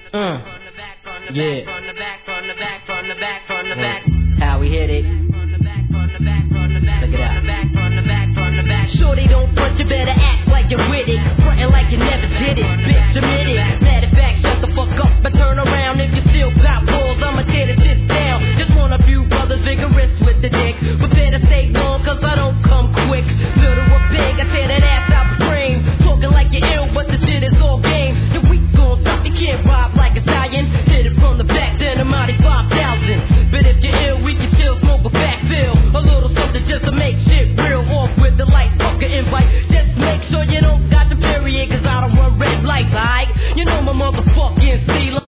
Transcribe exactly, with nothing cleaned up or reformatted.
Uh, yeah. How we hit it. Look it out. Sure they don't front, you better act